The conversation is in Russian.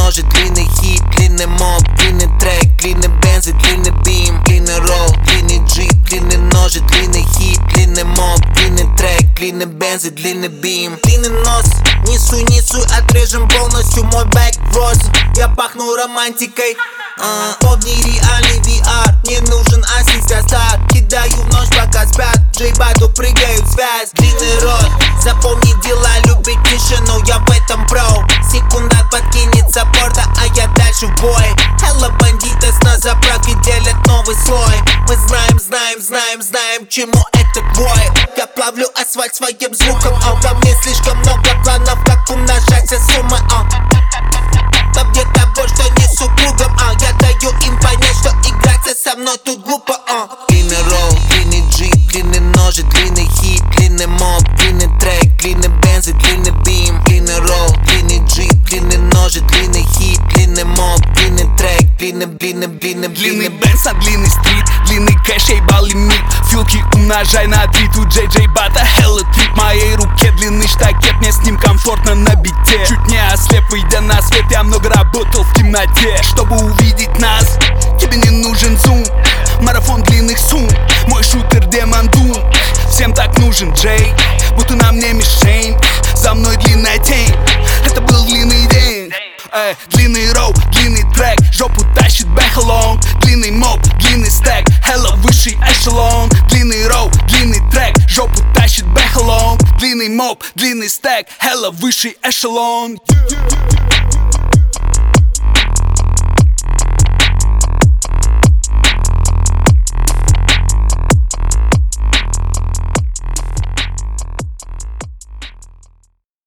ножи, длинный хит, длинный моп, длинный трек, длинный бензин, длинный бим, длинный ролл, длинный джип, длинный ножи, длинный хит, длинный моп, длинный трек, длинный бензин, длинный бим, длинный нос. Несу, отрежем полностью мой бэк в роз. Я пахну романтикой. Помни реальный VR, не нужен ассистент. Кидаю в ночь, пока спят. Джейбату прыгают в связь. Длинный рот, запомни дела, любить тишину, я в этом про. Секунда подкинется порта, а я дальше в бой. Hello, бандиты с нас заправки делят новый слой. Мы знаем, чему этот бой. Я плавлю асфальт своим звуком, во мне слишком много планов, как умножать все суммы. Во мне того, что не супругом, я даю им понять, что играться со мной тут глупо. Длинный ролл, длинный джип, длинный ножи, длинный хит, длинный моп, длинный трек, длинный бензин, длинный бим, длинный ролл, длинный джип, длинный ножи, длинный хит, длинный моп, длинный трек, длинный бенз, длинный стрит, длинный кэш, ебал лимит. Филки умножай на 3, тут Джей Бата, hella трип. В моей руке длинный штакет, мне с ним комфортно на бите. Чуть не ослеп, выйдя на свет, я много работал в темноте. Чтобы увидеть нас, тебе не нужен зум. Марафон длинных сумм, мой шутер Демон Дум. Всем так нужен Джей, будто на мне мишень. За мной длинная тень, это был длинный день. Длинный роу, длинный трек, жопу тащит бэхалон. Длинный моп, длинный стэк, hella высший эшелон. Длинный роу, длинный трек, жопу тащит бэхалон. Длинный моп, длинный стэк, hella высший эшелон.